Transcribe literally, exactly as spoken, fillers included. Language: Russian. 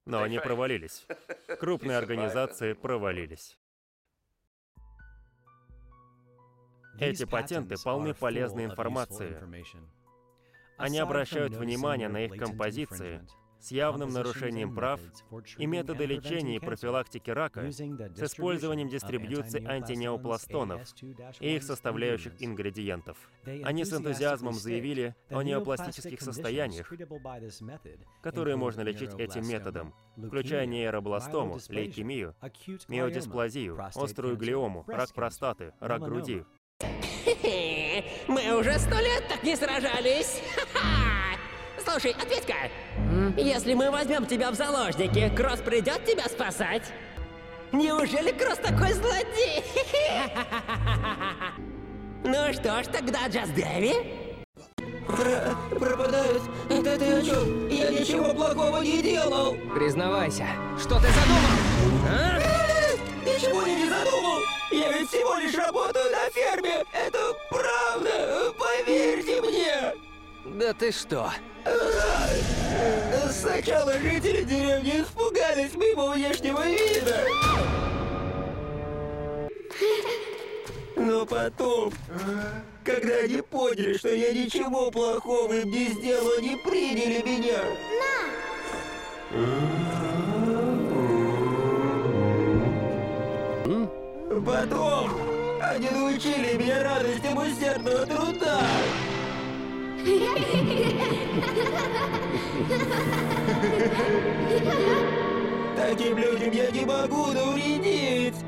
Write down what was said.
Но они провалились. Крупные организации провалились. Эти патенты полны полезной информации. Они обращают внимание на их композиции с явным нарушением прав и методы лечения и профилактики рака с использованием дистрибьюции антинеопластонов и их составляющих ингредиентов. Они с энтузиазмом заявили о неопластических состояниях, которые можно лечить этим методом, включая нейробластому, лейкемию, миодисплазию, острую глиому, рак простаты, рак груди. Мы уже сто лет так не сражались. Слушай, ответь-ка. Если мы возьмем тебя в заложники, Кросс придет тебя спасать? Неужели Кросс такой злодей? Ну что ж, тогда Just Дэви? Про пропадают. Это ты о чем? Я ничего плохого не делал. Признавайся, что ты задумал? А? Ничего я не задумал. Я ведь всего лишь работаю на ферме. Это правда. Поверьте мне. Да ты что? Сначала жители деревни испугались моего внешнего вида. Но потом, когда они поняли, что я ничего плохого им не сделал, они приняли меня. На! Потом они научили меня радостям усердного труда. Таким людям я не могу навредить.